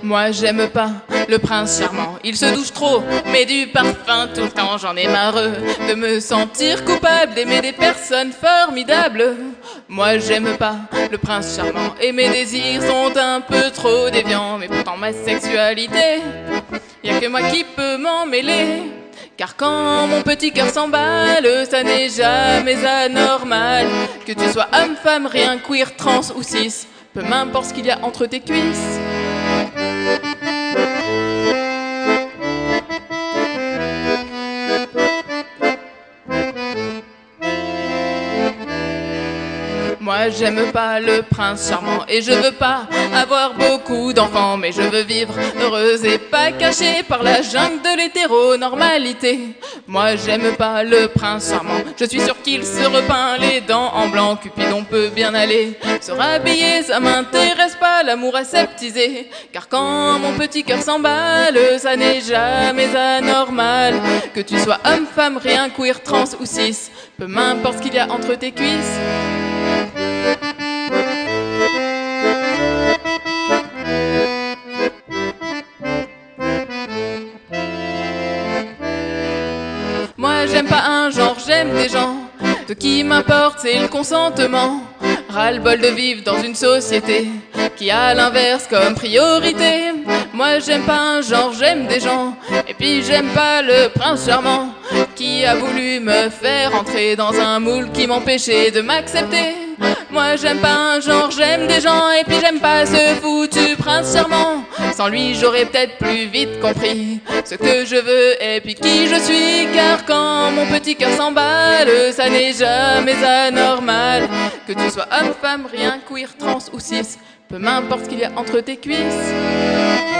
Moi j'aime pas le prince charmant, il se douche trop, met du parfum tout le temps, j'en ai marre de me sentir coupable d'aimer des personnes formidables. Moi j'aime pas le prince charmant et mes désirs sont un peu trop déviants, mais pourtant ma sexualité, y a que moi qui peux m'en mêler. Car quand mon petit cœur s'emballe, ça n'est jamais anormal. Que tu sois homme, femme, rien, queer, trans ou cis, peu m'importe ce qu'il y a entre tes cuisses. Moi j'aime pas le prince charmant et je veux pas avoir beaucoup d'enfants, mais je veux vivre heureuse et pas cachée par la jungle de l'hétéronormalité. Moi j'aime pas le prince charmant, je suis sûre qu'il se repeint les dents en blanc. Cupidon peut bien aller se rhabiller, ça m'intéresse pas l'amour aseptisé. Car quand mon petit cœur s'emballe, ça n'est jamais anormal. Que tu sois homme, femme, rien, queer, trans ou cis, peu m'importe ce qu'il y a entre tes cuisses. Moi j'aime pas un genre, j'aime des gens. Ce qui m'importe c'est le consentement. Ras-le-bol de vivre dans une société qui a l'inverse comme priorité. Moi j'aime pas un genre, j'aime des gens. Et puis j'aime pas le prince charmant qui a voulu me faire entrer dans un moule qui m'empêchait de m'accepter. Moi j'aime pas un genre, j'aime des gens. Et puis j'aime pas ce foutu prince charmant. Sans lui j'aurais peut-être plus vite compris ce que je veux et puis qui je suis. Car quand mon petit cœur s'emballe, ça n'est jamais anormal. Que tu sois homme, femme, rien, queer, trans ou cis, peu m'importe ce qu'il y a entre tes cuisses.